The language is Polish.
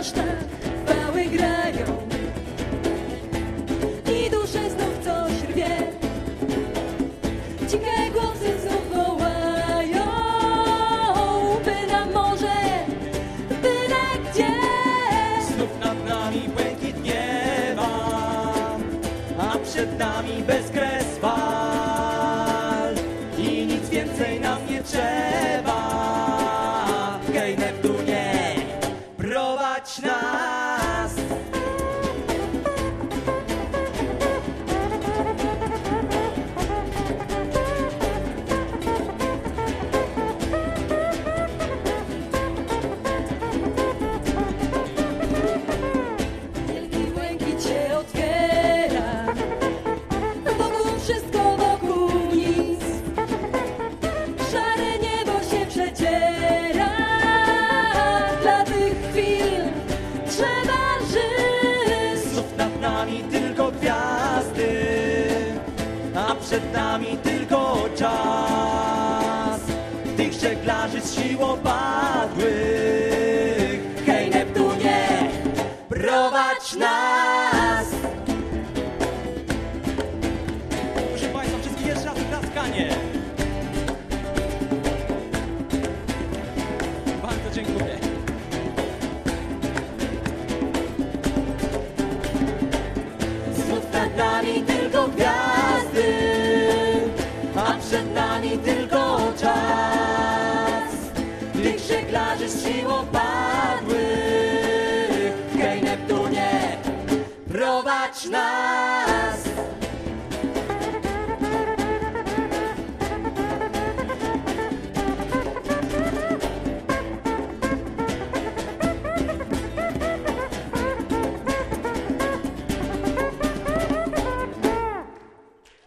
aż tak chwały grają i dusze znów coś rwie. Dzikie głosy znów wołają, by na morze, by na gdzie. Znów nad nami błękit nieba, a przed nami bezkres fal i nic więcej nam nie trzeba. Hej Neptunie, prowadź nas. Wielki błękit się otwiera, wokół wszystko, wokół nic. Szare niebo się przeciera, dla tych chwil trzeba żyć. Znów nad nami tylko gwiazdy, a przed nami tylko czas tych żeglarzy z siłą padłych. Hej Neptunie, prowadź nas. Proszę Państwa, wszystkich jeszcze raz klaskanie. Bardzo dziękuję. Znów nad nami tylko gwiazdy, a przed nami tylko czas tych żeglarzy z siłą padłych. Hej Neptunie, prowadź nas.